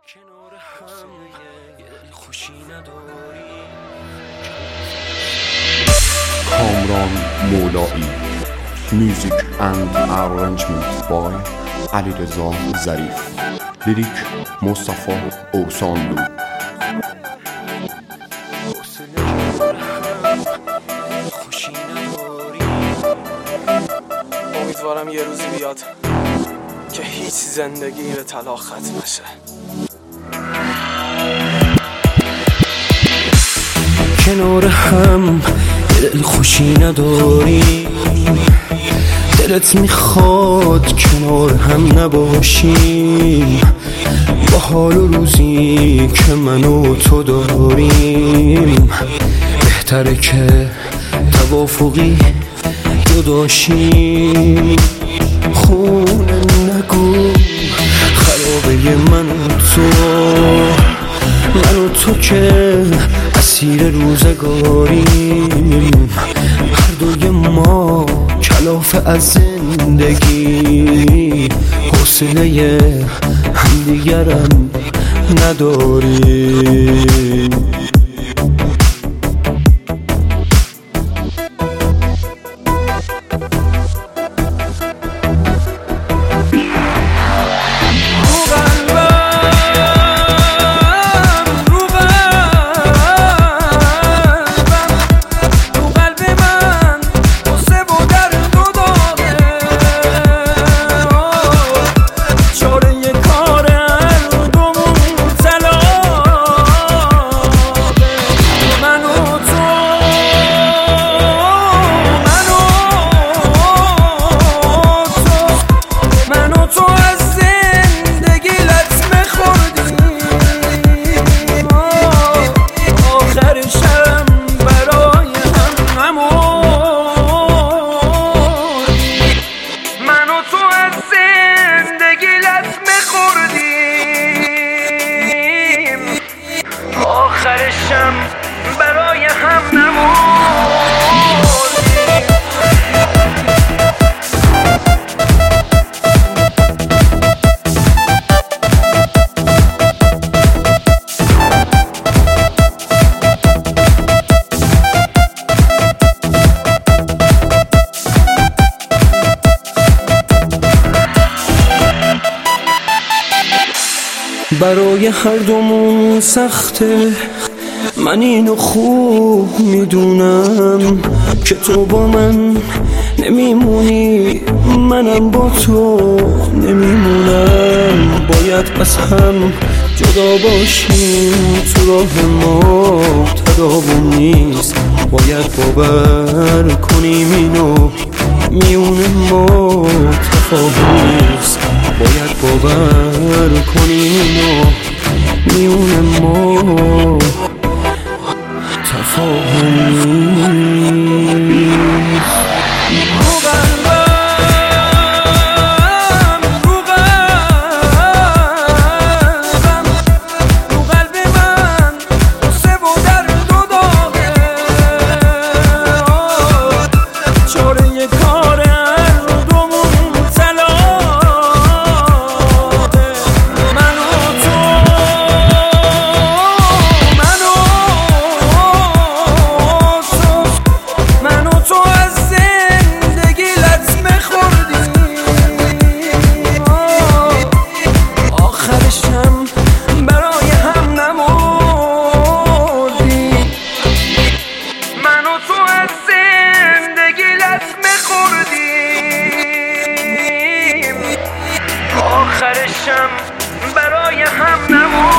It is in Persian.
کنار هم یه دل خوشی نداری. کامران مولایی. Music and arrangement by علیرضا ظریف. لیریک مصطفی اوسانلو. خوشی نداری. امیدوارم یه روزی بیاد که هیچ زندگی به طلاق ختم نشه. کنار هم یه دل خوشی نداری. دلت میخواد کنار هم نباشیم، با حال و روزی که من و تو داریم. بهتره که توافقی جداشیم. خونه نگو خرابه من و تو که اسیر روزگاریم. هر دوی ما کلافه از زندگی، حوصله همدیگرم نداریم. آخرشم برای هم نموندیم. برای هر دومون سخته، من اینو خوب میدونم که تو با من نمیمونی، منم با تو نمیمونم. باید از هم جدا باشیم، تو راه ما تداوم نیست. باید باور کنیم اینو، میون ما تفاهم نیست. باید باور کنیم اینو، میون ما تفاهم نیست. آخرشم برای هم نموندیم.